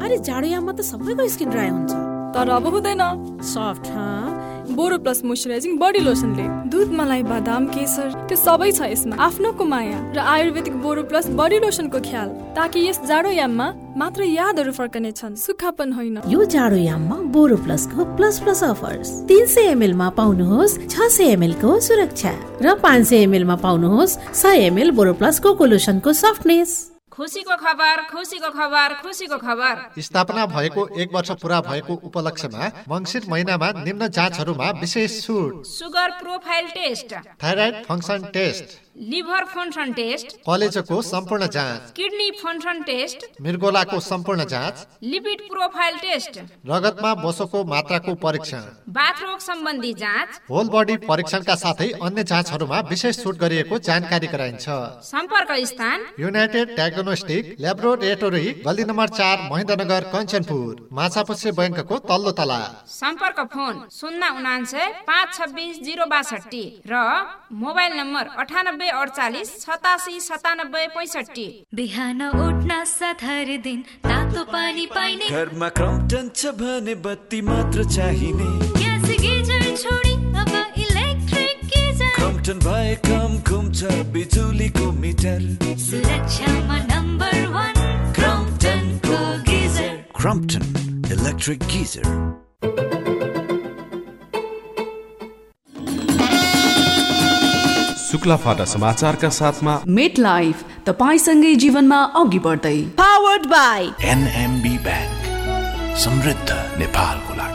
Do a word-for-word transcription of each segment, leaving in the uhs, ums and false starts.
अरे जाडोयाममा त सबैको स्किन ड्राई हुन्छ, तर अब हुँदैन। Soft Boro plus moisturising body लोसनले दुध, मलाई, बादाम, केसर त्यो सबै छ यसमा। आफ्नोको माया र आयुर्वेदिक बोरो प्लस बडी लोसनको ख्याल, ताकि यस जाडोयाममा मात्र यादहरू फर्कने छन्, सुक्खापन होइन। यो जाडोयाममा बोरो प्लसको प्लस प्लस अफर्स। तीन सय एमएल मा पाउनुहोस् छ सय एमएल को सुरक्षा र पाँच सय एमएल मा पाउनुहोस् सय एमएल बोरो प्लस कोको लोसनको सफ्टनेस। खुसीको खबर, खुसीको खबर, खुसीको खबर। स्थापना भएको एक वर्ष पूरा भएको उपलक्ष्यमा मङ्सिर महिनामा निम्न जाँचहरूमा विशेष छुट। Sugar profile test, thyroid function test, liver function test, कलेजोको सम्पूर्ण जाँच, किडनी फङ्सन टेस्ट, मृगोलाको सम्पूर्ण जाँच, लिपिड प्रोफाइल टेस्ट, रगतमा बोसोको मात्राको परीक्षण, बाथरोग सम्बन्धी जाँच, होल बडी परीक्षणका साथै अन्य जाँचहरूमा विशेष छुट गरिएको जानकारी गराइन्छ। सम्पर्क स्थान युनाइटेड डायग्नोस्टिक ल्याबोरेटोरी, गल्ली नम्बर चार, महेन्द्रनगर, कञ्चनपुर, माछापुच्छ्रे बैंकको तल्लो तला। सम्पर्क फोन शून्य उनान्सय पाँच छब्बिस जिरो बासठी र मोबाइल नम्बर अठानब्बे अडचालिस सतासी सतानब्बे पैसठी। बिहान उठ्न साथ हर दिन तातो पानी पाइने, घरमा क्रम्पटन छ भने बत्ती मात्र चाहिने, ग्यास गिजर छोडी अब इलेक्ट्रिक गिजर, क्रम्पटन भए कम घुम्छ बिजुलीको मिटर, सुरक्षामा नम्बर वन क्रम्पटनको geyser. Crompton electric geyser. Shuklaphanta समाचारका साथमा मेट लाइफ, तपाईसँगै जीवनमा अघि बढ्दै। पावर्ड बाई एनएमबी बैंक, समृद्ध नेपालको लागि।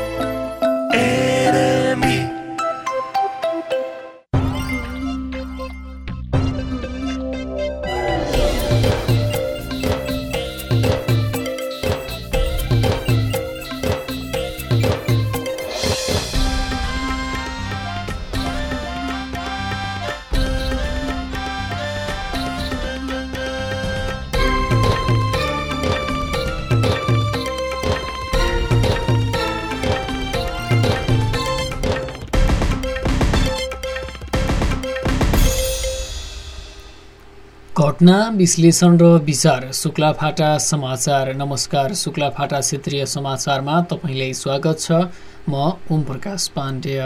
घटना विश्लेषण र विचार, शुक्ला फाटा समाचार। नमस्कार, शुक्ला फाटा क्षेत्रीय समाचारमा तपाईलाई स्वागत छ। म ओम प्रकाश पाण्डेय।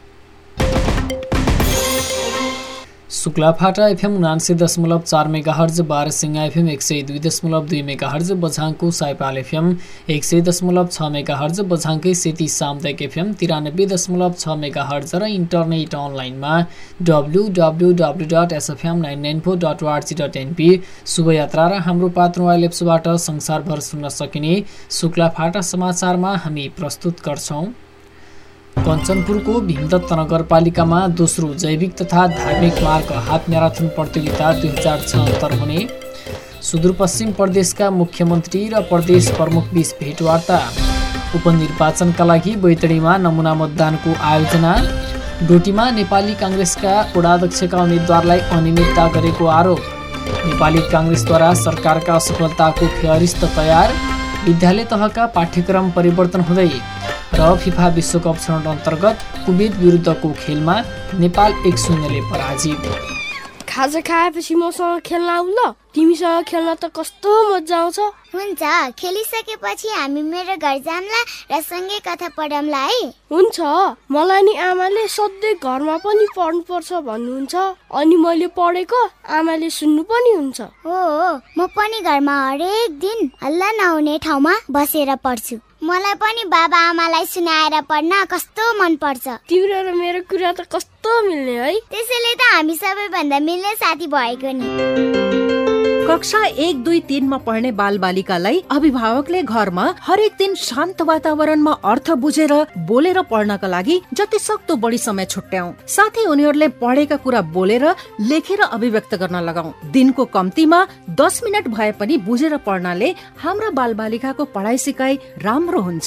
शुक्ला फाटा एफएम उनासी दशमलव चार मेगाहर्ज, बारसिंगा एफएम एक सय दुई दशमलव दुई मेगाहर्ज, बझाङको साइपाल एफएम एक सय दशमलव छ मेगाहर्ज, बझाङकै सेती सामुदायिक एफएम तिरानब्बे दशमलव छ मेगाहर्ज र इन्टरनेट अनलाइनमा W W W dot S F M nine nine four dot O R G dot N P. शुभयात्रा र हाम्रो पात्र मोबाइल एप्सबाट संसारभर सुन्न सकिने शुक्ला फाटा समाचारमा हामी प्रस्तुत गर्छौं। कञ्चनपुरको भीमदत्त नगरपालिकामा दोस्रो जैविक तथा धार्मिक मार्ग हाफ म्याराथन प्रतियोगिता दुई हजार छहत्तर हुने, सुदूरपश्चिम प्रदेशका मुख्यमन्त्री र प्रदेश प्रमुख बीच भेटवार्ता, उपनिर्वाचनका लागि बैतडीमा नमुना मतदानको आयोजना, डोटीमा नेपाली काङ्ग्रेसका वडाध्यक्षका उम्मेद्वारलाई अनियमितता गरेको आरोप, नेपाली काङ्ग्रेसद्वारा सरकारका असफलताको फेहरिस्त तयार, विद्यालय तहका पाठ्यक्रम परिवर्तन हुँदै र फिफा विश्वकप छनौट अन्तर्गत कुवेत विरुद्धको खेलमा नेपाल एक शून्यले पराजित। खाजा खाएपछि मसँग खेल्न आऊ ल, तिमीसँग खेल्न त कस्तो मजा आउँछ। हुन्छ, खेलिसकेपछि हामी मेरो घर जाम्ला र सँगै कथा पढौँला है। हुन्छ, मलाई नि आमाले सधैँ घरमा पनि पढ्नु पर्छ भन्नुहुन्छ, अनि मैले पढेको आमाले सुन्नु पनि हुन्छ। हो, म पनि घरमा हरेक दिन हल्ला नहुने ठाउँमा बसेर पढ्छु। मलाई पनि बाबा आमालाई सुनाएर पढ्न कस्तो मन पर्छ। तिम्रो र मेरो कुरा त कस्तो मिल्ने है, त्यसैले त हामी सबैभन्दा मिल्ने साथी भएको नि। कक्षा एक दुई तीनमा पढ्ने बालबालिकालाई अभिभावकले घरमा हरेक दिन शान्त वातावरणमा अर्थ बुझेर बोलेर पढ्नका लागि जति सक्दो बढी समय छुट्याऊ, साथै उनीहरूले पढेका कुरा बोलेर लेखेर अभिव्यक्त गर्न लगाऊ। दिनको कम्तीमा दस मिनट भए पनि बुझेर पढ्नाले हाम्रा बालबालिकाको पढाइ सिकाइ राम्रो हुन्छ।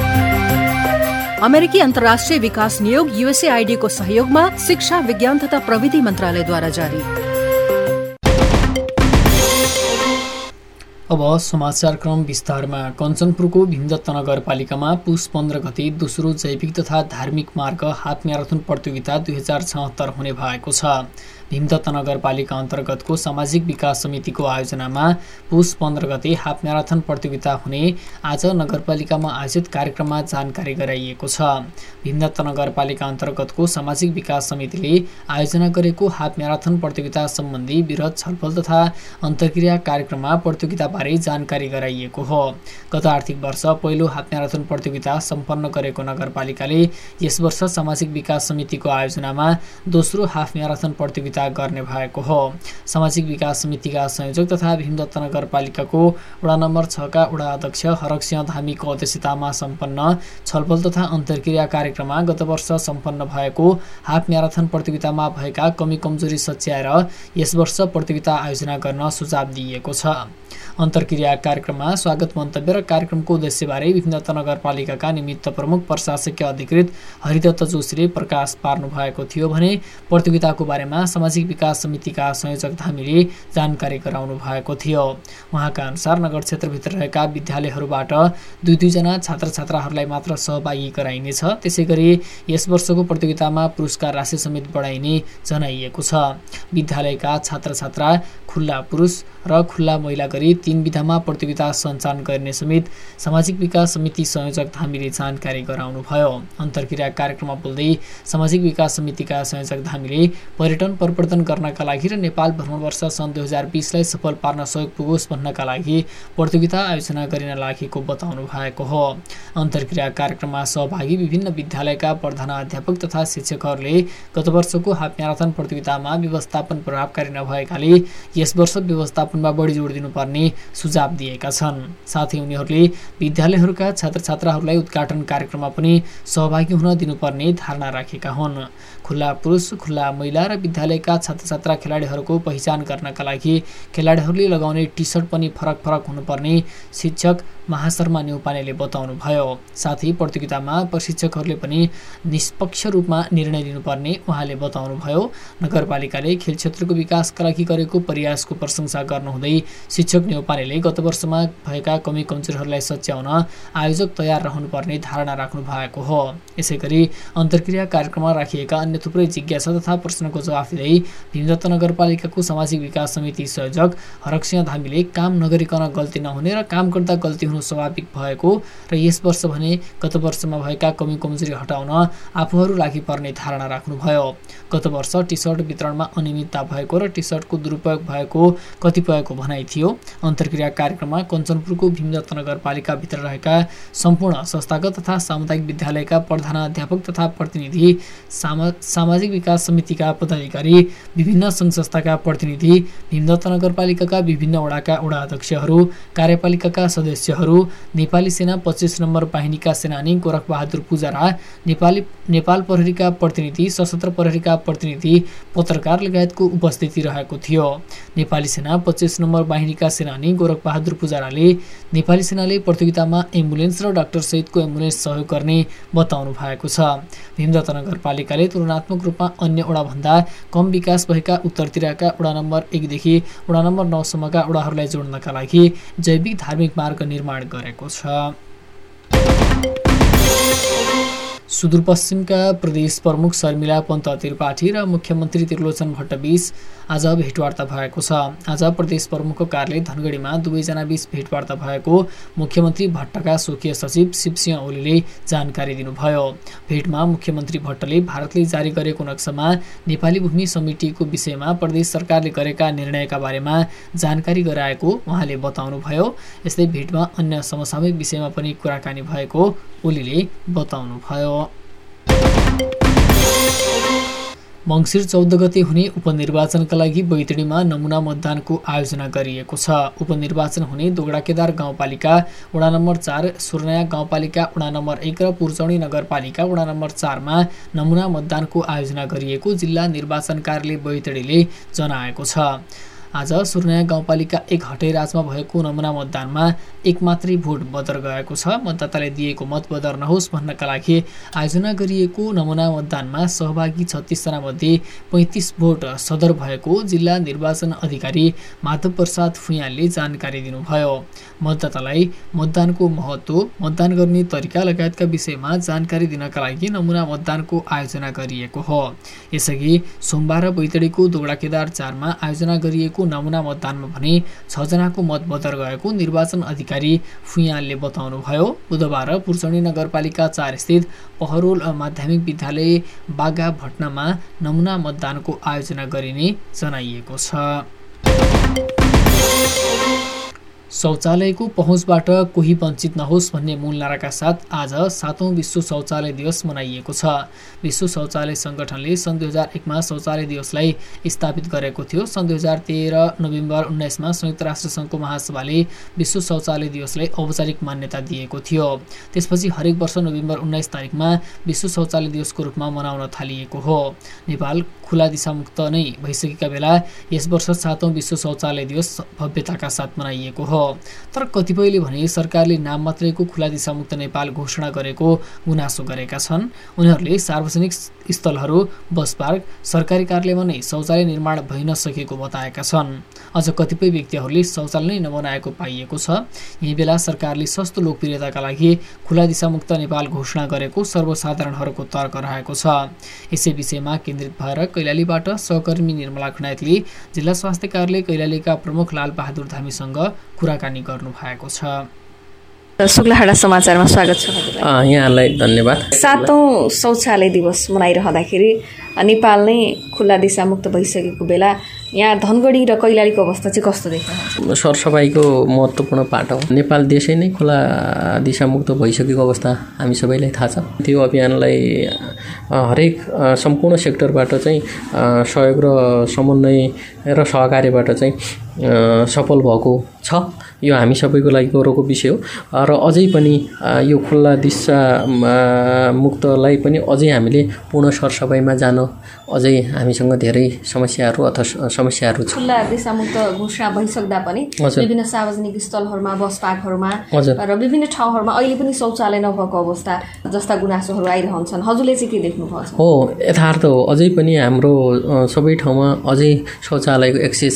अमेरिकी अन्तर्राष्ट्रिय विकास नियोग युएसएआईडी को सहयोगमा शिक्षा विज्ञान तथा प्रविधि मन्त्रालयद्वारा जारी। अब समाचार क्रम विस्तारमा। कञ्चनपुरको भीमदत्त नगरपालिकामा पुस पन्ध्र गते दोस्रो जैविक तथा धार्मिक मार्ग हाफ म्याराथन प्रतियोगिता दुई हजार छहत्तर हुने भएको छ। भीमदत्त नगरपालिका अन्तर्गतको सामाजिक विकास समितिको आयोजनामा पुस पन्ध्र गते हाफ म्याराथन प्रतियोगिता हुने आज नगरपालिकामा आयोजित कार्यक्रममा जानकारी गराइएको छ। भीमदत्त नगरपालिका अन्तर्गतको सामाजिक विकास समितिले आयोजना गरेको हाफ म्याराथन प्रतियोगिता सम्बन्धी वृहत छलफल तथा अन्तर्क्रिया कार्यक्रममा प्रतियोगिताबारे जानकारी गराइएको हो। गत आर्थिक वर्ष पहिलो हाफ म्याराथन प्रतियोगिता सम्पन्न गरेको नगरपालिकाले यस वर्ष सामाजिक विकास समितिको आयोजनामा दोस्रो हाफ म्याराथन प्रतियोगिता गर्ने भएको हो। सामाजिक विकास समितिका संयोजक तथा भीमदत्त नगरपालिकाको वडा नम्बर छ का वडा अध्यक्ष हरकसिंह धामीको अध्यक्षतामा सम्पन्न छलफल तथा अन्तर्क्रिया कार्यक्रममा गत वर्ष सम्पन्न भएको हाफ म्याराथन प्रतियोगितामा भएका कमी कमजोरी सच्याएर यस वर्ष प्रतियोगिता आयोजना गर्न सुझाव दिइएको छ। अन्तर्क्रिया कार्यक्रममा स्वागत मन्तव्य र कार्यक्रमको उद्देश्यबारे भीमदत्त नगरपालिकाका निमित्त प्रमुख प्रशासकीय अधिकृत हरिदत्त जोशीले प्रकाश पार्नु भएको थियो भने प्रतियोगिताको बारेमा सामाजिक विकास समितिका संयोजक धामीले जानकारी गराउनु भएको थियो। उहाँका अनुसार नगर क्षेत्रभित्र रहेका विद्यालयहरूबाट दुई दुईजना छात्र छात्राहरूलाई मात्र सहभागी गराइनेछ। त्यसै गरी यस वर्षको प्रतियोगितामा पुरस्कार राशि समेत बढाइने जनाइएको छ। विद्यालयका छात्र छात्रा खुल्ला पुरुष र खुल्ला महिला गरी तीन विधामा प्रतियोगिता सञ्चालन गर्ने समेत सामाजिक विकास समिति संयोजक धामीले जानकारी गराउनु भयो। अन्तर्क्रिया कार्यक्रममा बोल्दै सामाजिक विकास समितिका संयोजक धामीले पर्यटन प्रवर्धन गर्नका लागि र नेपाल भ्रमण वर्ष सन् दुई हजार बीसलाई सफल पार्न सहयोग पुगोस् भन्नका लागि प्रतियोगिता आयोजना गरिन लागेको बताउनु भएको हो। अन्तर्क्रिया कार्यक्रममा सहभागी विभिन्न विद्यालयका प्रधानाध्यापक तथा शिक्षकहरूले गत वर्षको हाफ म्याराथन प्रतियोगितामा व्यवस्थापन प्रभावकारी नभएकाले यस वर्ष व्यवस्थापनमा बढी जोड दिनुपर्ने सुझाव दिएका छन्। साथै उनीहरूले विद्यालयहरूका छात्र छात्राहरूलाई उद्घाटन कार्यक्रममा पनि सहभागी हुन दिनुपर्ने धारणा राखेका हुन्। खुल्ला पुरुष खुल्ला महिला र विद्यालयका छात्र छात्रा खेलाडीहरूको पहिचान गर्नका लागि खेलाडीहरूले लगाउने टी सर्ट पनि फरक फरक हुनुपर्ने शिक्षक महाशर्मा न्यौपानेले बताउनु भयो। साथै प्रतियोगितामा प्रशिक्षकहरूले पनि निष्पक्ष रूपमा निर्णय लिनुपर्ने उहाँले बताउनु भयो। नगरपालिकाले खेल क्षेत्रको विकासका लागि गरेको प्रयासको प्रशंसा गर्नुहुँदै शिक्षक न्यौपानेले गत वर्षमा भएका कमी कमजोरीहरूलाई सच्याउन आयोजक तयार रहनुपर्ने धारणा राख्नु भएको हो। यसै गरी अन्तर्क्रिया कार्यक्रममा राखिएका अन्य थुप्रै जिज्ञासा तथा प्रश्नको जवाफ दिँदै भीमदत्त नगरपालिकाको सामाजिक विकास समिति संयोजक हरकसिंह धामीले काम नगरिकन गल्ती नहुने र काम गर्दा गल्ती हुनु स्वाभाविक भएको र यस वर्ष भने गत वर्षमा भएका कमी कमजोरी हटाउन आफूहरू लागि पर्ने धारणा राख्नुभयो। गत वर्ष टी सर्ट वितरणमा अनियमितता भएको र टी सर्टको दुरुपयोग भएको कतिपयको भनाइ थियो। अन्तर्क्रिया कार्यक्रममा कञ्चनपुरको भीमदत्त नगरपालिकाभित्र रहेका सम्पूर्ण संस्थागत तथा सामुदायिक विद्यालयका प्रधानाध्यापक तथा प्रतिनिधि, सामा, सामाजिक विकास समितिका पदाधिकारी, विभिन्न सङ्घ संस्थाका प्रतिनिधि, भीमदत्त नगरपालिकाका विभिन्न वडाका वडा अध्यक्षहरू, कार्यपालिकाका सदस्यहरू, नेपाली सेना पच्चीस नम्बर बाहिनीका सेनानी गोरखबहादुर पुजारा, नेपाली नेपाल प्रहरीका प्रतिनिधि, सशस्त्र प्रहरीका प्रतिनिधि, पत्रकार लगायतको उपस्थिति रहेको थियो। नेपाली सेना पच्चीस नम्बर बाहिनीका सेनानी गोरखबहादुर पुजाराले नेपाली सेनाले प्रतियोगितामा एम्बुलेन्स र डाक्टर सहितको एम्बुलेन्स सहयोग गर्ने बताउनु भएको छ। भीमदत्त नगरपालिकाले तुलनात्मक रूपमा अन्य वडाभन्दा कम विकास भएका उत्तरतिरका वडा नम्बर एकदेखि वडा नम्बर नौसम्मका वडाहरूलाई जोड्नका लागि जैविक धार्मिक मार्ग निर्माण गरेको छ। सुदूरपश्चिमका प्रदेश प्रमुख शर्मिला पन्त त्रिपाठी र मुख्यमन्त्री त्रिलोचन भट्टबीच आज भेटवार्ता भएको छ। आज प्रदेश प्रमुखको कार्यालय धनगढीमा दुवैजना बीच भेटवार्ता भएको मुख्यमन्त्री भट्टका स्वकीय सचिव शिवसिंह ओलीले जानकारी दिनुभयो। भेटमा मुख्यमन्त्री भट्टले भारतले जारी गरेको नक्सामा नेपाली भूमि समितिको विषयमा प्रदेश सरकारले गरेका निर्णयका बारेमा जानकारी गराएको उहाँले बताउनुभयो। यस्तै भेटमा अन्य समसामयिक विषयमा पनि कुराकानी भएको ओलीले बताउनुभयो। मङ्सिर चौध गते हुने उपनिर्वाचनका लागि बैतडीमा नमुना मतदानको आयोजना गरिएको छ। उपनिर्वाचन हुने दोगडाकेदार गाउँपालिका वडा नम्बर चार, सुर्नया गाउँपालिका वडा नम्बर एक र पुर्चौडी नगरपालिका वडा नम्बर चारमा नमुना मतदानको आयोजना गरिएको जिल्ला निर्वाचन कार्यालय बैतडीले जनाएको छ। आज सुर्नया गाउँपालिका एक हटेराजमा भएको नमुना मतदानमा एक मात्रै भोट बदर गएको छ। मतदाताले दिएको मत बदर नहोस् भन्नका लागि आयोजना गरिएको नमुना मतदानमा सहभागी छत्तीस जना मध्ये पैंतीस भोट सदर भएको जिल्ला निर्वाचन अधिकारी माधव प्रसाद फुयालले जानकारी दिनुभयो। मतदातालाई मतदानको महत्त्व, मतदान गर्ने तरिका लगायतका विषयमा जानकारी दिनका लागि नमुना मतदानको आयोजना गरिएको हो। यसअघि सोमबार बैतडीको दोगडाकेदार चारमा आयोजना गरिएको नमुना मतदानमा भने छ जनाको मत बदर गएको निर्वाचन अधिकारी फुयालले बताउनुभयो। बुधबार पुर्चौनी नगरपालिका चार स्थित पहरोल माध्यमिक विद्यालय बागा भट्नामा नमुना मतदानको आयोजना गरिने जनाइएको छ। शौचालयको पहुँचबाट कोही वञ्चित नहोस् भन्ने मूल नाराका साथ आज सातौं विश्व शौचालय दिवस मनाइएको छ। विश्व शौचालय संगठनले सन् दुई हजार एकमा शौचालय दिवसलाई स्थापित गरेको थियो। सन् दुई हजार तेह्र नोभेम्बर उन्नाइसमा संयुक्त राष्ट्र सङ्घको महासभाले विश्व शौचालय दिवसलाई औपचारिक मान्यता दिएको थियो। त्यसपछि हरेक वर्ष नोभेम्बर उन्नाइस तारिकमा विश्व शौचालय दिवसको रूपमा मनाउन थालिएको हो। नेपाल खुला दिशामुक्त नै भइसकेका बेला यस वर्ष सातौं विश्व शौचालय दिवस भव्यताका साथ मनाइएको हो। तर कतिपयले भने सरकारले नाम मात्रैको खुला दिशामुक्त नेपाल घोषणा गरेको गुनासो गरेका छन्। उनीहरूले सार्वजनिक स्थलहरू, बस पार्क, सरकारी कार्यालयमा नै शौचालय निर्माण भइ नसकेको बताएका छन्। अझ कतिपय व्यक्तिहरूले शौचालय नै नबनाएको पाइएको छ। यही बेला सरकारले सस्तो लोकप्रियताका लागि खुला दिशामुक्त नेपाल घोषणा गरेको सर्वसाधारणहरूको तर्क रहेको छ। यसै विषयमा केन्द्रित भएर कैलालीबाट सहकर्मी निर्मला खनायतले जिल्ला स्वास्थ्य कार्यालय कैलालीका प्रमुख लाल बहादुर धामीसँग कुराकानी गर्नु भएको छ। शुक्लाहाडा समाचारमा स्वागत छ हजुरलाई। यहाँलाई धन्यवाद। सातौं शौचालय दिवस मनाइरहँदाखेरि नेपाल नै खुला दिशामुक्त भइसकेको बेला यहाँ धनगढी र कैलालीको अवस्था चाहिँ कस्तो देख्नुहुन्छ? सरसफाइको महत्त्वपूर्ण पाठ हो। नेपाल देशै नै खुला दिशामुक्त भइसकेको अवस्था हामी सबैलाई थाहा छ। त्यो अभियानलाई हरेक सम्पूर्ण सेक्टरबाट चाहिँ सहयोग र समन्वय र सहकार्यबाट चाहिँ सफल भएको छ। यो हामी सबैको लागि गौरवको विषय हो। र अझै पनि यो खुल्ला दिशा मुक्तलाई पनि अझै हामीले पूर्ण सरसफाइमा जान अझै हामीसँग धेरै समस्याहरू अथवा समस्याहरू छ। खुल्ला दिशामुक्त घोषणा भइसक्दा पनि विभिन्न सार्वजनिक स्थलहरूमा, बस पार्कहरूमा र विभिन्न ठाउँहरूमा अहिले पनि शौचालय नभएको अवस्था जस्ता गुनासोहरू आइरहन्छन्। हजुरले चाहिँ के देख्नु भएको छ? हो, यथार्थ हो। अझै पनि हाम्रो सबै ठाउँमा अझै शौचालयको एक्सेस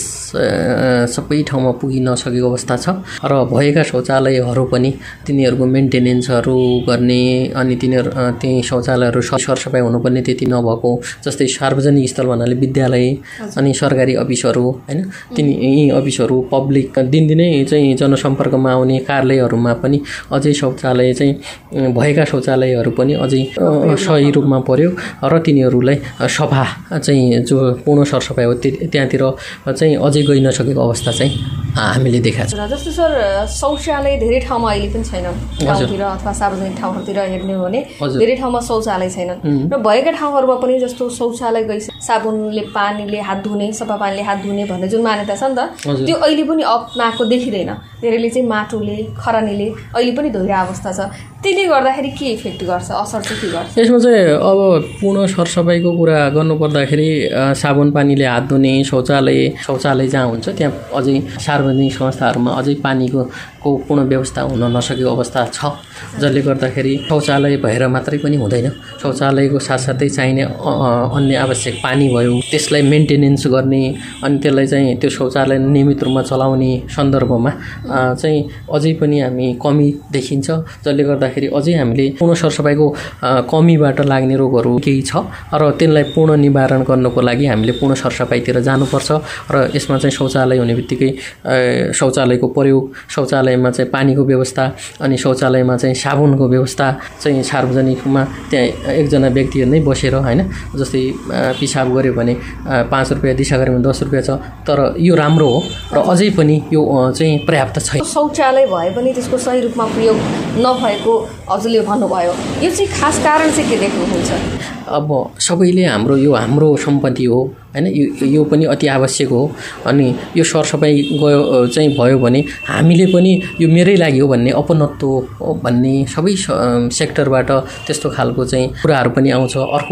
सबै ठाउँमा पुगि नसकेको अवस्था छ। र भएका शौचालयहरू पनि तिनीहरूको मेन्टेनेन्सहरू गर्ने अनि तिनीहरू त्यही शौचालयहरू सरसफाइ हुनुपर्ने त्यति नभएको, जस्तै सार्वजनिक स्थल भन्नाले विद्यालय अनि सरकारी अफिसहरू हैन, तिनी यी अफिसहरू पब्लिक दिनदिनै चाहिँ जनसम्पर्कमा आउने कार्यालयहरूमा पनि अझै शौचालय चाहिँ भएका शौचालयहरू पनि अझै सही रूपमा पर्यो र तिनीहरूलाई सफा चाहिँ जो पूर्ण सरसफाइ हो त्यहाँतिर चाहिँ अझै गइ नसकेको अवस्था चाहिँ हामीले देखाएको छ। जस्तो सर शौचालय धेरै ठाउँमा अहिले पनि छैन, गाउँतिर अथवा सार्वजनिक ठाउँहरूतिर हेर्ने हो भने धेरै ठाउँमा शौचालय छैनन् र भएका ठाउँहरूमा पनि जस्तो शौचालय गइ साबुनले पानीले हात धुने, सफा पानीले हात धुने भन्ने जुन मान्यता छ नि त, त्यो अहिले पनि अपनाएको देखिँदैन। धेरैले चाहिँ माटोले, खरानीले अहिले पनि धोइरहेको अवस्था छ। त्यसले गर्दाखेरि के इफेक्ट गर्छ, असर चाहिँ के गर्छ? यसमा चाहिँ अब पूर्ण सरसफाइको कुरा गर्नुपर्दाखेरि साबुन पानीले हात धुने, शौचालय शौचालय जहाँ हुन्छ त्यहाँ अझै सार्वजनिक संस्थाहरूमा अझै पानीको को पूर्ण व्यवस्था हुन नसकेको अवस्था छ, जसले गर्दाखेरि शौचालय भएर मात्रै पनि हुँदैन। शौचालयको साथसाथै चाहिने अन्य आवश्यक पानी भयो, त्यसलाई मेन्टेनेन्स गर्ने अनि त्यसलाई चाहिँ त्यो शौचालय नियमित रूपमा चलाउने सन्दर्भमा चाहिँ अझै पनि हामी कमी देखिन्छ, जसले गर्दाखेरि अझै हामीले पूर्ण सरसफाइको कमीबाट लाग्ने रोगहरू केही छ र त्यसलाई पूर्ण निवारण गर्नको लागि हामीले पूर्ण सरसफाइतिर जानुपर्छ। र यसमा चाहिँ शौचालय हुने बित्तिकै शौचालयको प्रयोग, शौचालयमा चाहिँ पानीको व्यवस्था अनि शौचालयमा चाहिँ साबुनको व्यवस्था चाहिँ सार्वजनिकमा त्यहाँ एकजना व्यक्तिहरू नै बसेर हैन, जस्तै पिसाब गर्यो भने पाँच रुपियाँ, दिशा गर्यो भने दस रुपियाँ छ, तर यो राम्रो हो र अझै पनि यो चाहिँ पर्याप्त छैन। शौचालय भए पनि त्यसको सही रूपमा प्रयोग नभएको हजुरले भन्नुभयो, यो चाहिँ खास कारण चाहिँ के देख्नुहुन्छ? अब सबैले हाम्रो यो हाम्रो सम्पत्ति हो हैन, यो यो पनि अति आवश्यक हो। अनि यो सरसफाइ गयो चाहिँ भयो भने हामीले पनि यो मेरै लागि हो भन्ने अपनत्व भन्ने सबै सेक्टरबाट त्यस्तो खालको चाहिँ कुराहरू पनि आउँछ। अर्को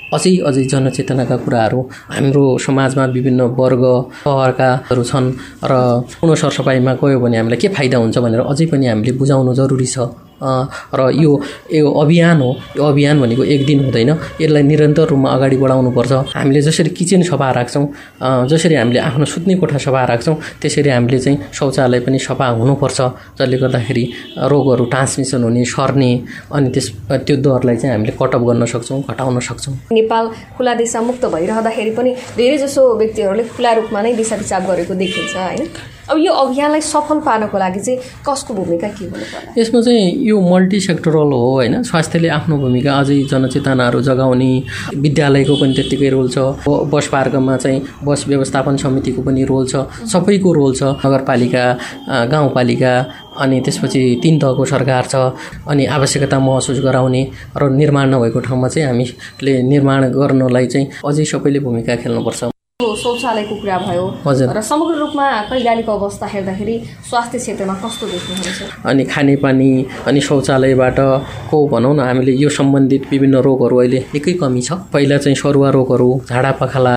अझै अझै जनचेतनाका कुराहरू हाम्रो समाजमा विभिन्न वर्ग तहकाहरू छन् र पूर्ण सरसफाइमा गयो भने हामीलाई के फाइदा हुन्छ भनेर अझै पनि हामीले बुझाउनु जरुरी छ। र यो यो अभियान हो। यो अभियान भनेको एक दिन हुँदैन, यसलाई निरन्तर रूपमा अगाडि बढाउनुपर्छ। हामीले जसरी किचन सफा राख्छौँ, जसरी हामीले आफ्नो सुत्ने कोठा सफा राख्छौँ, त्यसरी हामीले चाहिँ शौचालय पनि सफा हुनुपर्छ, जसले गर्दाखेरि रोगहरू ट्रान्समिसन हुने, सर्ने अनि त्यस त्यो दरलाई चाहिँ हामीले कटअप गर्न सक्छौँ, घटाउन सक्छौँ। नेपाल खुला दिशामुक्त भइरहँदाखेरि पनि धेरैजसो व्यक्तिहरूले खुला रूपमा नै दिशा पिसाब गरेको देखिन्छ होइन। अब यो अभियानलाई सफल पार्नको लागि चाहिँ कसको भूमिका के हुनु पर्छ? यसमा चाहिँ यो मल्टी सेक्टरल हो होइन। स्वास्थ्यले आफ्नो भूमिका अझै जनचेतनाहरू जगाउने, विद्यालयको पनि त्यत्तिकै रोल छ, बस पार्कमा चाहिँ बस व्यवस्थापन समितिको पनि रोल छ, सबैको रोल छ, नगरपालिका, गाउँपालिका अनि त्यसपछि तीन तहको सरकार छ। अनि आवश्यकता महसुस गराउने र निर्माण नभएको ठाउँमा चाहिँ हामीले निर्माण गर्नलाई चाहिँ अझै सबैले भूमिका खेल्नुपर्छ। शौचालयको कुरा भयो र समग्र रूपमा कैलालीको अवस्था हेर्दाखेरि स्वास्थ्य क्षेत्रमा कस्तो देख्नुहुन्छ? अनि खानेपानी अनि शौचालयबाट को भनौँ न, हामीले यो सम्बन्धित विभिन्न रोगहरू अहिले निकै कमी छ। पहिला चाहिँ सरुवा रोगहरू, झाडा पखाला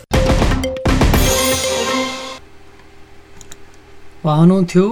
हुनुहुन्थ्यो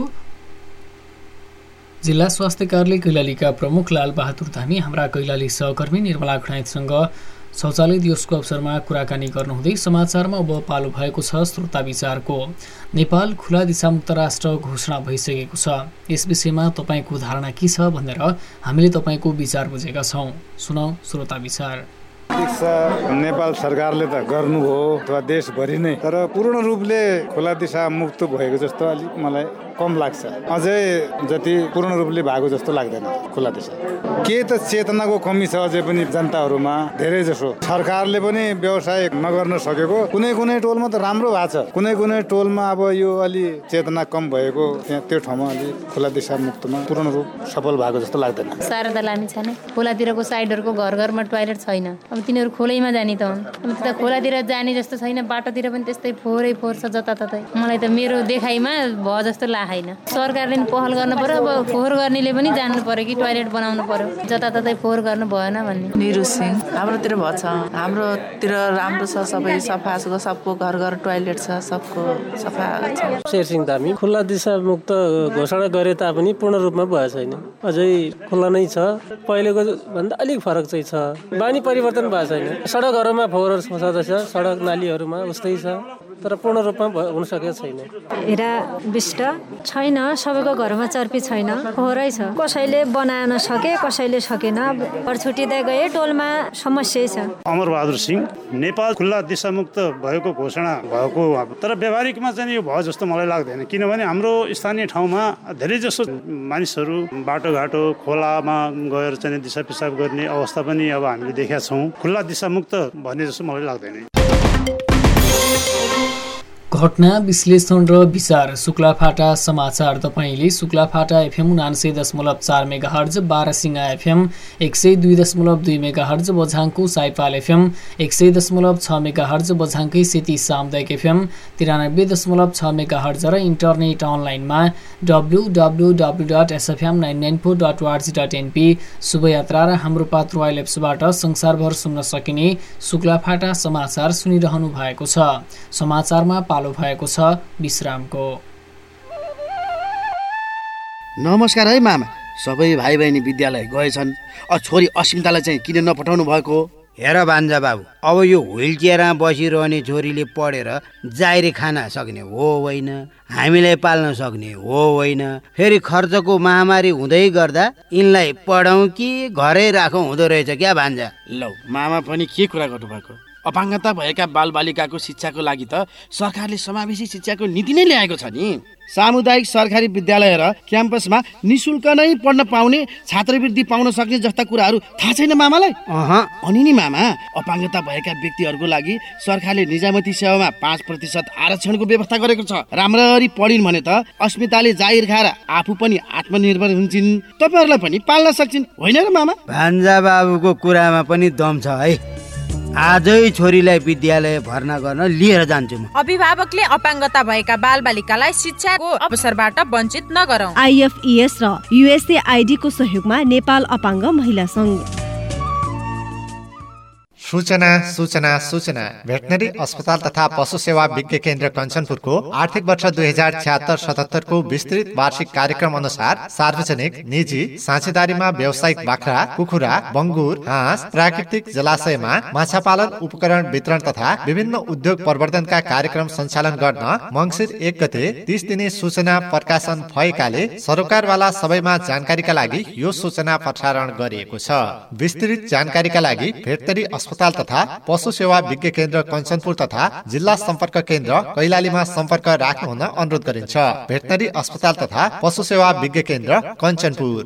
जिल्ला स्वास्थ्य कार्यालय कैलालीका प्रमुख लाल बहादुर धामी। हाम्रा कैलाली सहकर्मी निर्मला खनाइतसँग शौचालय दिवसको अवसरमा कुराकानी गर्नुहुँदै समाचारमा अब पालो भएको छ श्रोता विचारको। नेपाल खुला दिशामुक्त राष्ट्र घोषणा भइसकेको छ। यस विषयमा तपाईँको धारणा के छ भनेर हामीले तपाईँको विचार बुझेका छौँ। सुनौ श्रोता विचार। नेपाल सरकारले त गर्नु हो अथवा देशभरि नै, तर पूर्ण रूपले खुला दिशा मुक्त भएको जस्तो अलिक मलाई कम लाग्छ। अझै जति पूर्ण रूपले भएको जस्तो लाग्दैन खुला दिशा। के त चेतनाको कमी छ अझै पनि जनताहरूमा। धेरै जसो सरकारले पनि व्यवसाय नगर्न सकेको, कुनै कुनै टोलमा त राम्रो भएको छ, कुनै कुनै टोलमा अब यो अलि चेतना कम भएको, त्यहाँ त्यो ठाउँमा अलि खुला दिशा मुक्तमा पूर्ण रूप सफल भएको जस्तो लाग्दैन। शारदा लामी छ नि, खोलातिरको साइडहरूको घर घरमा टोयलेट छैन। अब तिनीहरू खोलैमा जाने त हुन्, अब त्यता खोलातिर जाने जस्तो छैन। बाटोतिर पनि त्यस्तै फोहोरै फोहोर छ जताततै। मलाई त मेरो देखाइमा भयो जस्तो लागेन। सरकारले पनि पहल गर्नु पर्यो। अब फोहोर गर्नेले पनि जान्नु पर्यो कि टोयलेट बनाउनु पर्यो, जताततै फोहोर गर्नु भएन भन्ने। निरु सिंह, हाम्रोतिर भन्छ, हाम्रोतिर राम्रो छ, सबै सफा छ, सबको घर घर टोयलेट छ, सबको सफा छ। शेर सिंह धामी, खुला दिशा मुक्त घोषणा गरे तापनि पूर्ण रूपमा भएको छैन, अझै खुला नै छ। पहिलेको भन्दा अलिक फरक चाहिँ छ, बानी परिवर्तन भएको छैन। सडकहरूमा फोहोर छँदैछ, सडक नालीहरूमा उस्तै छ, तर पूर्ण रूपमा हुन सकेको छैन। हेरा विष्ट छैन, सबैको घरमा चर्पी छैन, फोहोरै छ। कसैले बनाउन सके, कसैले सकेन, छुटिँदै गए। टोलमा समस्या छ। अमर बहादुर सिंह, नेपाल खुल्ला दिशामुक्त भएको घोषणा भएको, तर व्यावहारिकमा चाहिँ यो भयो जस्तो मलाई लाग्दैन। किनभने हाम्रो स्थानीय ठाउँमा धेरै जसो मानिसहरू बाटोघाटो खोलामा गएर चाहिँ दिशा पिसाब गर्ने अवस्था पनि अब हामीले देखेका छौँ। खुल्ला दिशामुक्त भन्ने जस्तो मलाई लाग्दैन। घटना विश्लेषण र विचार शुक्लाफाटा समाचार। तपाईँले शुक्लाफाटा एफएम उनान्सय दशमलव चार मेगा हर्ज, बाह्रसिंगा एफएम एक सय दुई दशमलव दुई मेगा हर्ज, बझाङको साइपाल एफएम एक सय दशमलव छ मेगा हर्ज, बझाङकै सेती सामुदायिक एफएम तिरानब्बे दशमलव छ मेगा हर्ज र इन्टरनेट अनलाइनमा W W W dot S F M nine nine four dot O R G dot N P शुभयात्रा र हाम्रो पात रोयल एप्सबाट संसारभर सुन्न सकिने शुक्लाफाटा समाचार सुनिरहनु भएको छ। समाचारमा पालो भएको छ विश्रामको। नमस्कार है मामा, सबै भाइ बहिनी विद्यालय गएछन्, अ छोरी अस्मितालाई चाहिँ किन नपठाउनु भएको? हेर भान्जा बाबु, अब यो व्हिल चेयरमा बसिरहने छोरीले पढेर जाहिर खान सक्ने हो होइन, हामीलाई पाल्न सक्ने हो होइन, फेरि खर्चको महामारी हुँदै गर्दा यिनलाई पढाउँ कि घरै राखौँ हुँदो रहेछ क्या भान्जा। लौ मामा पनि के कुरा गर्नुभएको? अपाङ्गता भएका बालबालिकाको शिक्षाको लागि त सरकारले समावेशी शिक्षाको नीति नै ल्याएको छ नि। सामुदायिक सरकारी विद्यालय र क्याम्पसमा निशुल्क नै पढ्न पाउने, छात्रवृत्ति पाउन सक्ने जस्ता कुराहरू थाहा छैन मामालाई? अह अनि नि मामा, अपाङ्गता भएका व्यक्तिहरूको लागि सरकारले निजामती सेवामा पाँच प्रतिशत आरक्षणको व्यवस्था गरेको छ। राम्ररी पढिन् भने त अस्मिताले जाहिर खाएर आफू पनि आत्मनिर्भर हुन्छन्, तपाईँहरूलाई पनि पाल्न सक्छन्, होइन र मामा? भान्जा बाबुको कुरामा पनि दम छ है। आजै छोरीलाई विद्यालय भर्ना गर्न लिएर जान्छु म। अभिभावकले अपाङ्गता भएका बालबालिकालाई शिक्षाको अवसरबाट वञ्चित नगरौं। आइएफईएस र युएसएआईडी को सहयोगमा नेपाल अपाङ्ग महिला संघ। सूचना सूचना सूचना भेटनरी अस्पताल तथा पशु सेवा विज्ञ केन्द्र कञ्चनपुरको आर्थिक वर्ष दुई हजार छ्यात्तर सतहत्तरको विस्तृत वार्षिक कार्यक्रम अनुसार सार्वजनिक निजी साझेदारीमा व्यावसायिक बाख्रा, कुखुरा, बङ्गुर, हाँस, प्राकृतिक जलाशयमा माछा पालन उपकरण वितरण तथा विभिन्न उद्योग प्रवर्धनका कार्यक्रम सञ्चालन गर्न मङ्सिर एक गते तीस दिने सूचना प्रकाशन भएकाले सरोकारवाला सबैमा जानकारीका लागि यो सूचना प्रसारण गरिएको छ। विस्तृत जानकारीका लागि भेटनरी अस्पताल तथा पशु सेवा विज्ञ केन्द्र कञ्चनपुर तथा जिल्ला सम्पर्क केन्द्र कैलालीमा सम्पर्क राख्नुहुन अनुरोध गरिन्छ। भेटनरी अस्पताल तथा पशु सेवा विज्ञ केन्द्र कञ्चनपुर।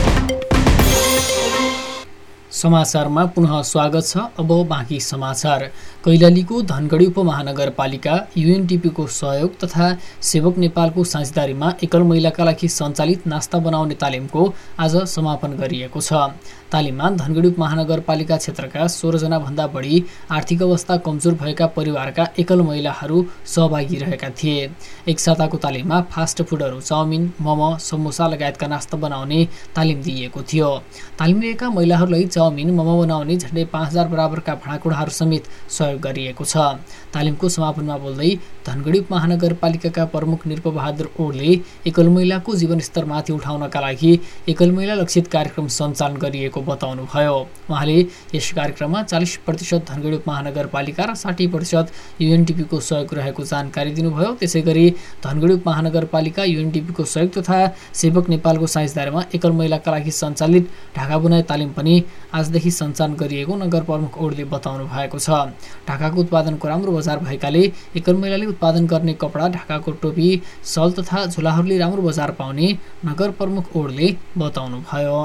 समाचारमा पुनः स्वागत छ। अब बाँकी समाचार। कैलालीको धनगढी उपमहानगरपालिका युएनडिपीको सहयोग तथा सेवक नेपालको साझेदारीमा एकल महिलाका लागि सञ्चालित नास्ता बनाउने तालिमको आज समापन गरिएको छ। तालिममा धनगढी उपमहानगरपालिका क्षेत्रका सोह्र जना भन्दा बढी आर्थिक अवस्था कमजोर भएका परिवारका एकल महिलाहरू सहभागी रहेका थिए। एक साताको तालिममा फास्ट फुडहरू, चाउमिन, मोमो, समोसा लगायतका नास्ता बनाउने तालिम दिइएको थियो। तालिम लिएका महिलाहरूलाई चाउमिन, मोमो बनाउने झन्डै पाँच हजार बराबरका भाँडाकुँडाहरू समेत सहयोग गरिएको छ। तालिमको समापनमा बोल्दै धनगढी उपमहानगरपालिकाका प्रमुख निरपबहादुर ओडले एकल महिलाको जीवनस्तर माथि उठाउनका लागि एकल महिला लक्षित कार्यक्रम सञ्चालन गरिएको बताउनुभयो। उहाँले यस कार्यक्रममा चालिस प्रतिशत धनगढी उपमहानगरपालिका र साठी प्रतिशत युएनडिपीको सहयोग रहेको जानकारी दिनुभयो। त्यसै गरी धनगढी उपमहानगरपालिका युएनडिपीको सहयोग तथा सेवक नेपालको साझेदारीमा एकल महिलाका लागि सञ्चालित ढाका बुनाइ तालिम पनि आजदेखि सञ्चालन गरिएको नगर प्रमुख ओडले बताउनु भएको छ। ढाकाको उत्पादनको राम्रो बजार भएकाले एकल महिलाले उत्पादन गर्ने कपडा, ढाकाको टोपी, सल तथा झोलाहरूले राम्रो बजार पाउने नगर प्रमुख ओडले बताउनुभयो।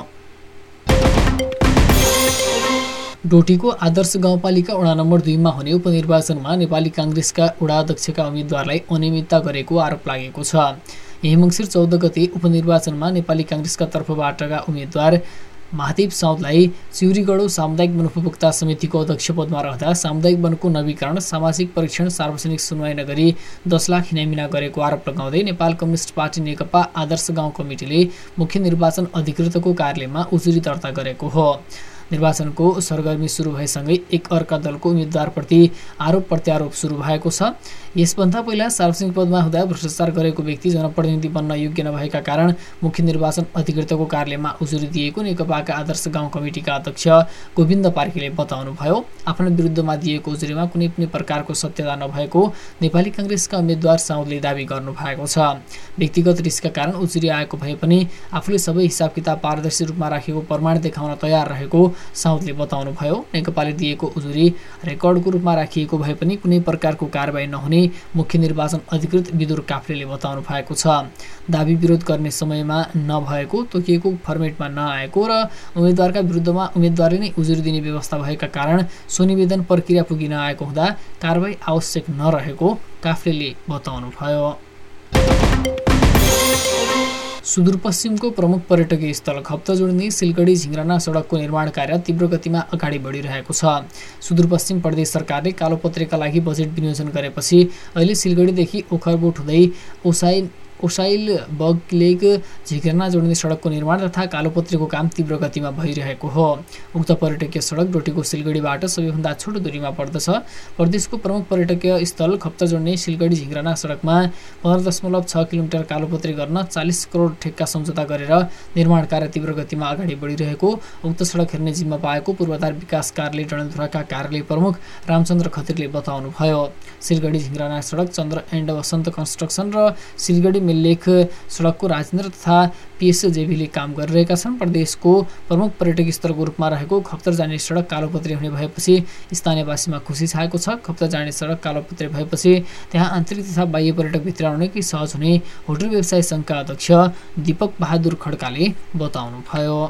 डोटीको आदर्श गाउँपालिका वडा नम्बर दुईमा हुने उपनिर्वाचनमा नेपाली काङ्ग्रेसका वडा अध्यक्षका उम्मेद्वारलाई अनियमितता गरेको आरोप लागेको छ। यही मङ्सिर चौध गते उपनिर्वाचनमा नेपाली काङ्ग्रेसका तर्फबाटका उम्मेद्वार महादेव साउदलाई चिउरीगढो सामुदायिक वन उपभोक्ता समितिको अध्यक्ष पदमा रहँदा सामुदायिक वनको नवीकरण, सामाजिक परीक्षण, सार्वजनिक सुनवाई नगरी दस लाख हिनामिना गरेको आरोप लगाउँदै नेपाल कम्युनिस्ट पार्टी नेकपा आदर्श गाउँ कमिटीले मुख्य निर्वाचन अधिकृतको कार्यालयमा उजुरी दर्ता गरेको हो। निर्वाचनको सरगर्मी सुरु भएसँगै एक अर्का दलको उम्मेद्वारप्रति आरोप प्रत्यारोप सुरु भएको छ। यसभन्दा पहिला सार्वजनिक पदमा हुँदा भ्रष्टाचार गरेको व्यक्ति जनप्रतिनिधि बन्न योग्य नभएका कारण मुख्य निर्वाचन अधिकृतको कार्यालयमा उजुरी दिएको नेकपाका आदर्श गाउँ कमिटीका अध्यक्ष गोविन्द पार्कीले बताउनुभयो। आफ्नो विरुद्धमा दिएको उजुरीमा कुनै पनि प्रकारको सत्यता नभएको नेपाली काङ्ग्रेसका उम्मेद्वार साउदले दावी गर्नु भएको छ। व्यक्तिगत रिसका कारण उजुरी आएको भए पनि आफूले सबै हिसाब किताब पारदर्शी रूपमा राखेको प्रमाण देखाउन तयार रहेको साउदले बताउनुभयो। नेकपाले दिएको उजुरी रेकर्डको रूपमा राखिएको भए पनि कुनै प्रकारको कारबाही नहुने मुख्य निर्वाचन अधिकृत विदुर काफ्लेले बताउनु भएको छ। दाबी विरोध गर्ने समयमा नभएको, तोकिएको फर्मेटमा नआएको र उम्मेद्वारका विरुद्धमा उम्मेद्वारले नै उजुरी दिने व्यवस्था भएका कारण सुनिवेदन प्रक्रिया पुगि नआएको हुँदा कारबाही आवश्यक नरहेको काफ्लेले बताउनुभयो। सुदूरपश्चिमको प्रमुख पर्यटकीय स्थल खप्त जोड्ने सिलगढी झिङ्राना सडकको निर्माण कार्य तीव्र गतिमा अगाडि बढिरहेको छ। सुदूरपश्चिम प्रदेश सरकारले कालोपत्रेका लागि बजेट विनियोजन गरेपछि अहिले सिलगढीदेखि ओखरबोट हुँदै ओसाइ ओसाइल बगलेक झिङ्राना जोड्ने सडकको निर्माण तथा कालोपत्रेको काम तीव्र गतिमा भइरहेको हो। उक्त पर्यटकीय सडक डोटीको सिलगढीबाट सबैभन्दा छोटो दूरीमा पर्दछ। प्रदेशको प्रमुख पर्यटकीय स्थल खप्त जोड्ने सिलगढी झिङ्राना सडकमा पन्ध्र दशमलव छ किलोमिटर कालोपत्रे गर्न चालिस करोड ठेक्का सम्झौता गरेर निर्माण कार्य तीव्र गतिमा अगाडि बढिरहेको उक्त सडक हेर्ने जिम्मा पाएको पूर्वाधार विकास कार्यालय डडेलधुराका कार्यालय प्रमुख रामचन्द्र खत्रीले बताउनुभयो। सिलगढी झिङ्राना सडक चन्द्र एन्ड वसन्त कन्स्ट्रक्सन र सिलगढी मेललेख सडकको राजेन्द्र तथा पिएसजेभीले काम गरिरहेका छन्। प्रदेशको प्रमुख पर्यटकीय स्थलको रूपमा रहेको खप्तर जाने सडक कालोपत्रे हुने भएपछि स्थानीयवासीमा खुसी छाएको छ। खप्तर जाने सडक कालोपत्रे भएपछि त्यहाँ आन्तरिक तथा बाह्य पर्यटक भित्राउन निकै सहज हुने होटल व्यवसाय सङ्घका अध्यक्ष दीपक बहादुर खड्काले बताउनुभयो।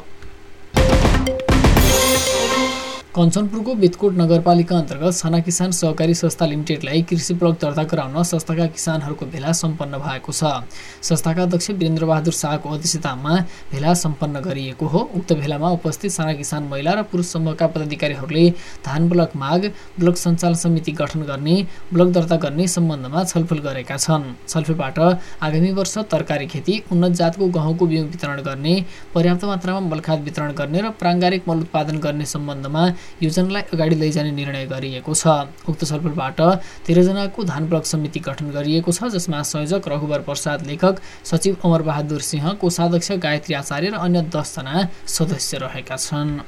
कञ्चनपुरको बेतकोट नगरपालिका अन्तर्गत साना किसान सहकारी संस्था लिमिटेडलाई कृषि ब्लक दर्ता गराउन संस्थाका किसानहरूको भेला सम्पन्न भएको छ। संस्थाका अध्यक्ष वीरेन्द्र बहादुर शाहको अध्यक्षतामा भेला सम्पन्न गरिएको हो। उक्त भेलामा उपस्थित साना किसान महिला र पुरुष समूहका पदाधिकारीहरूले धान ब्लक माग, ब्लक सञ्चालन समिति गठन गर्ने, ब्लक दर्ता गर्ने सम्बन्धमा छलफल गरेका छन्। छलफलबाट आगामी वर्ष तरकारी खेती, उन्नत जातको गहुँको बिउ वितरण गर्ने, पर्याप्त मात्रामा मलखाद वितरण गर्ने र प्राङ्गारिक मल उत्पादन गर्ने सम्बन्धमा योजनालाई अगाडि लैजाने निर्णय गरिएको छ। उक्त छलफलबाट तेह्र जनाको धान ब्लक समिति गठन गरिएको छ, जसमा संयोजक रघुवर प्रसाद लेखक, सचिव अमर बहादुर सिंह, कोषाध्यक्ष गायत्री आचार्य र अन्य दस जना सदस्य रहेका छन्।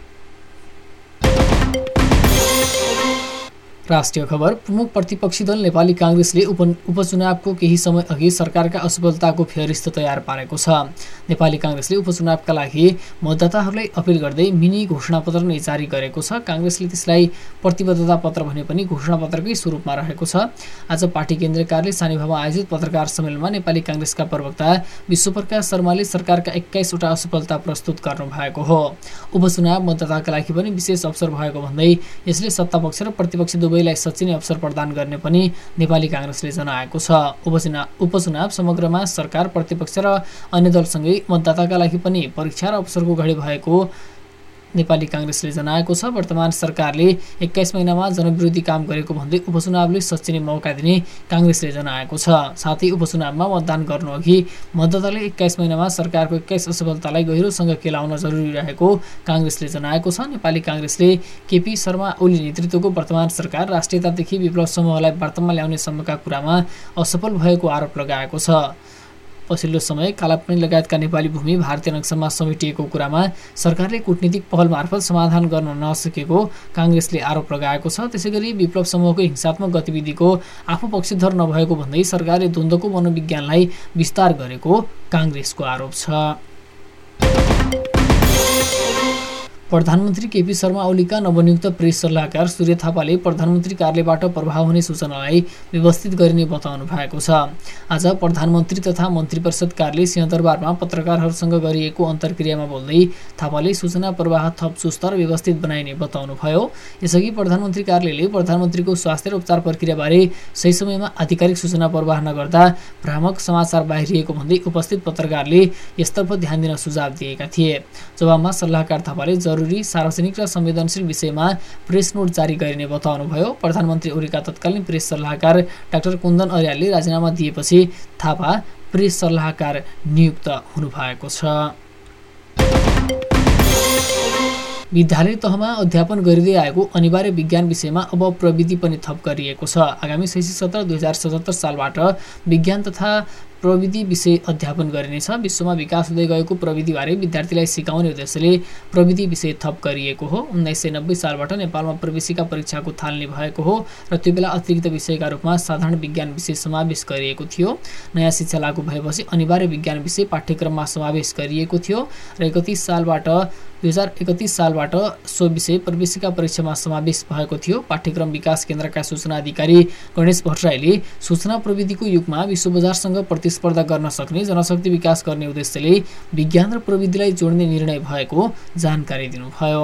राष्ट्रिय खबर। प्रमुख प्रतिपक्षी दल नेपाली कांग्रेसले उप उपचुनावको केही समय अघि सरकारका असफलताको फेहरिस्त तयार पारेको छ। नेपाली कांग्रेसले उपचुनावका लागि मतदाताहरूलाई अपील गर्दै मिनी घोषणापत्र नै जारी गरेको छ। कांग्रेसले त्यसलाई प्रतिबद्धता पत्र भने पनि घोषणापत्रकै स्वरूपमा रहेको छ। आज पार्टी केन्द्रीय कार्यालय सानीभामा आयोजित पत्रकार सम्मेलनमा नेपाली कांग्रेसका प्रवक्ता विश्वप्रकाश शर्माले सरकारका एक्काइसवटा असफलता प्रस्तुत गर्नु भएको हो। उपचुनाव मतदाताका लागि पनि विशेष अवसर भएको भन्दै यसले सत्तापक्ष र प्रतिपक्ष दुवैलाई सच्चिने अवसर प्रदान गर्ने पनि नेपाली कांग्रेसले जनाएको छ। उपचुनाव उपचुनाव समग्रमा सरकार, प्रतिपक्ष र अन्य दलसँगै मतदाताका लागि पनि परीक्षा र अवसरको घडी भएको नेपाली कांग्रेसले जनाएको छ। वर्तमान सरकारले एक्काइस महिनामा जनविरोधी काम गरेको भन्दै उपचुनावले सच्चिने मौका दिने कांग्रेसले जनाएको छ। साथै उपचुनावमा मतदान गर्नुअघि मतदाताले एक्काइस महिनामा सरकारको एक्काइस असफलतालाई गहिरोसँग केलाउन जरुरी रहेको कांग्रेसले जनाएको छ। नेपाली कांग्रेसले केपी शर्मा ओली नेतृत्वको वर्तमान सरकार राष्ट्रियतादेखि विप्लव समूहलाई वार्तामा ल्याउने सम्मका कुरामा असफल भएको आरोप लगाएको छ। पछिल्लो समय कालापानी लगायतका नेपाली भूमि भारतीय नक्सामा समेटिएको कुरामा सरकारले कूटनीतिक पहल मार्फत समाधान गर्न नसकेको कांग्रेसले आरोप लगाएको छ। त्यसैगरी विप्लव समूहको हिंसात्मक गतिविधिको आफू पक्षधर नभएको भन्दै सरकारले द्वन्द्वको मनोविज्ञानलाई विस्तार गरेको कांग्रेसको आरोप छ। प्रधानमन्त्री केपी शर्मा ओलीका नवनियुक्त प्रेस सल्लाहकार सूर्य थापाले प्रधानमन्त्री कार्यालयबाट प्रभाव हुने सूचनालाई व्यवस्थित गरिने बताउनु भएको छ। आज प्रधानमन्त्री तथा मन्त्री परिषद कार्यालय सिंहदरबारमा पत्रकारहरूसँग गरिएको अन्तर्क्रियामा बोल्दै थापाले सूचना प्रवाह थप चुस्त र व्यवस्थित बनाइने बताउनुभयो। यसअघि प्रधानमन्त्री कार्यालयले प्रधानमन्त्रीको स्वास्थ्य र उपचार प्रक्रियाबारे सही समयमा आधिकारिक सूचना प्रवाह नगर्दा भ्रामक समाचार बाहिरिएको भन्दै उपस्थित पत्रकारले यसतर्फ ध्यान दिन सुझाव दिएका थिए। जवाबमा सल्लाहकार थापाले जरुरी सार्वजनिक र संवेदनशील विषयमा प्रेस नोट जारी गरिने बताउनुभयो। प्रधानमन्त्री ओलीका तत्कालीन प्रेस सल्लाहकार डाक्टर कुन्दन अर्यालले राजीनामा दिएपछि थापा प्रेस सल्लाहकार नियुक्त हुनुभएको छ। विद्यालय तहमा अध्यापन गरिँदै आएको अनिवार्य विज्ञान विषयमा अब प्रविधि पनि थप गरिएको छ। आगामी शैक्षिक सत्र दुई हजार सतहत्तर सालबाट विज्ञान तथा प्रविधि विषय अध्यापन गरिनेछ। विश्वमा विकास हुँदै गएको प्रविधिबारे विद्यार्थीलाई सिकाउने उद्देश्यले प्रविधि विषय थप गरिएको हो। उन्नाइस सय नब्बे सालबाट नेपालमा प्रवेशिका परीक्षाको थालनी भएको हो र त्यो बेला अतिरिक्त विषयका रूपमा साधारण विज्ञान विषय समावेश गरिएको थियो। नयाँ शिक्षा लागू भएपछि अनिवार्य विज्ञान विषय पाठ्यक्रममा समावेश गरिएको थियो र एकतीस सालबाट दुई हजार एकतीस सालबाट सो विषय प्रवेशिका परीक्षामा समावेश भएको थियो। पाठ्यक्रम विकास केन्द्रका सूचना अधिकारी गणेश भट्टराईले सूचना प्रविधिको युगमा विश्व बजारसँग प्रतिस्पर्धा गर्न सक्ने जनशक्ति विकास गर्ने उद्देश्यले विज्ञान र प्रविधिलाई जोड्ने निर्णय भएको जानकारी दिनुभयो।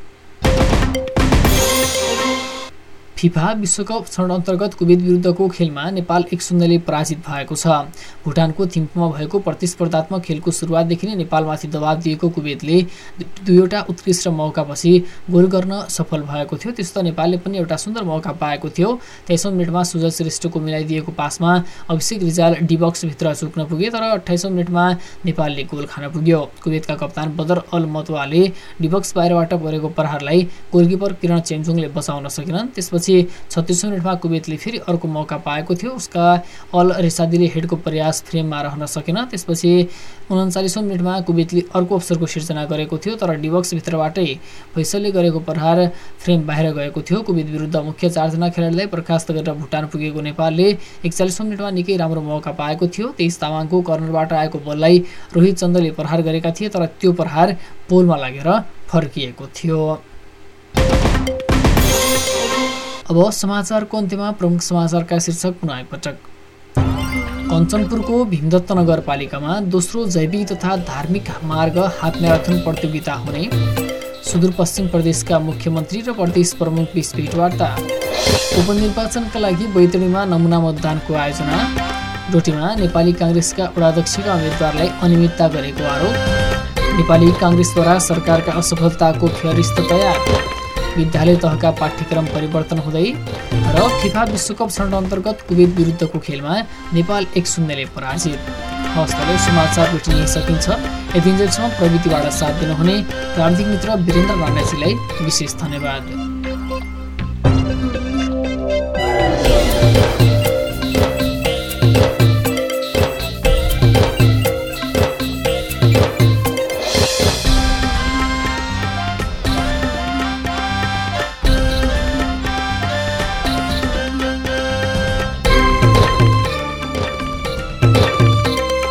फिफा विश्वकप क्षण अन्तर्गत कुवेत विरुद्धको खेलमा नेपाल एक शून्यले पराजित भएको छ। भुटानको थिम्पूमा भएको प्रतिस्पर्धात्मक खेलको सुरुवातदेखि नै नेपालमाथि दबाव दिएको कुवेतले दुईवटा उत्कृष्ट मौकापछि गोल गर्न सफल भएको थियो। त्यस्तो नेपालले पनि एउटा सुन्दर मौका पाएको थियो। तेइसौँ मिनटमा सुजय श्रेष्ठको मिलाइदिएको पासमा अभिषेक रिजाल डिबक्सभित्र चुक्न पुगे, तर अट्ठाइसौँ मिनटमा नेपालले गोल खान पुग्यो। कुवेतका कप्तान बदर अल मतवाले डिबक्स बाहिरबाट परेको प्रहारलाई गोलकिपर किरण चेम्चुङले बचाउन सकेनन्। त्यसपछि छत्तीसौँ मिनटमा कुवेतले फेरि अर्को मौका पाएको थियो। उसका अल रेसादीले हेडको प्रयास फ्रेममा रहन सकेन। त्यसपछि उन्चालिसौँ मिनटमा कुवेतले अर्को अवसरको सिर्जना गरेको थियो, तर डिबक्सभित्रबाटै फैसलले गरेको प्रहार फ्रेम बाहिर गएको थियो। कुवेत विरुद्ध मुख्य चारजना खेलाडीलाई बर्खास्त गरेर भुटान पुगेको नेपालले एकचालिसौँ मिनटमा निकै राम्रो मौका पाएको थियो। तेइस तामाङको कर्नरबाट आएको बललाई रोहित चन्दले प्रहार गरेका थिए, तर त्यो प्रहार पोलमा लागेर फर्किएको थियो। अब समाचारको अन्त्यमा प्रमुख समाचारका शीर्षक पुनः एकपटक। कञ्चनपुरको भीमदत्त नगरपालिकामा दोस्रो जैविक तथा धार्मिक मार्ग हाफ म्याराथन प्रतियोगिता हुने। सुदूरपश्चिम प्रदेशका मुख्यमन्त्री र प्रदेश प्रमुख बीच भेटवार्ता। उपनिर्वाचनका लागि बैतडीमा नमुना मतदानको आयोजना। डोटीमा नेपाली काङ्ग्रेसका वडाध्यक्षका उम्मेद्वारलाई अनियमितता गरेको आरोप। नेपाली काङ्ग्रेसद्वारा सरकारका असफलताको फेहरिस्त तयार। विद्यालय तहका पाठ्यक्रम परिवर्तन हुँदै र फिफा विश्वकप क्षण अन्तर्गत कुवेत विरुद्धको खेलमा नेपाल एक शून्यले पराजित। हस्तले समाचार बुलेटिन यही सकिन्छ। यतिन्जेलसम्म प्रविधिबाट साथ दिनुहुने प्राविधिक मित्र वीरेन्द्र राणाजीलाई विशेष धन्यवाद।